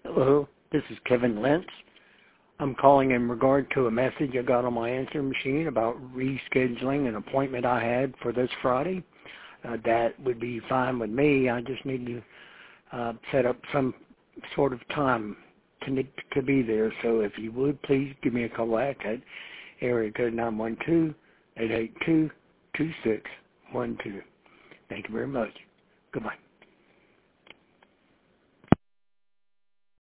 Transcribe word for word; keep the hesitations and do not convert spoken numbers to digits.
Hello, this is Kevin Lentz. I'm calling in regard to a message I got on my answering machine about rescheduling an appointment I had for this Friday. Uh, that would be fine with me. I just need to uh, set up some sort of time to, to be there. So if you would, please give me a call back at area code nine one two, eight eight two, two six one two. Thank you very much. Goodbye.